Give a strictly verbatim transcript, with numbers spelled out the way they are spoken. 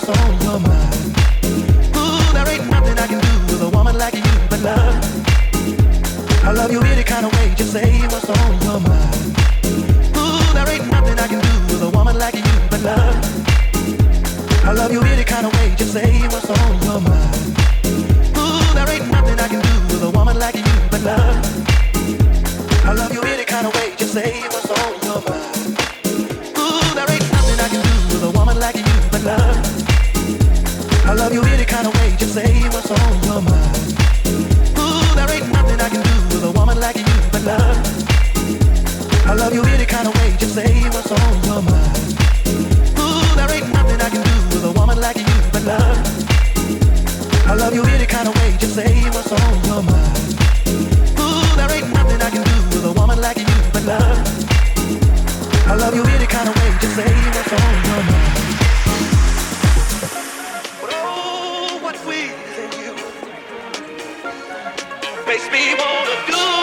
what's on your mind. Ooh, there ain't nothing I can do with a woman like you but love. I love you any kind of way, just say what's on your mind. Ooh, there ain't nothing I can do with a woman like you but love. I love you any kind of way, just say what's on your mind. Ooh, there ain't nothing I can do with a woman like you but love. I love you any kind of way, just say what's on your mind. Ooh, there ain't nothing I can do with a woman like you but love. I love you any kind of way, just say what's on your mind. Ooh, there ain't nothing I can do with a woman like you but love. I love you any kind of way, just say what's on your mind. Ooh, there ain't nothing I can do with a woman like you but love. I love you any kind of way, just say what's on your mind. Ooh, there ain't nothing I can do with a woman like you but love. I love you any kind of way, just say what's on your mind. But oh, what sweet is in you makes me wanna do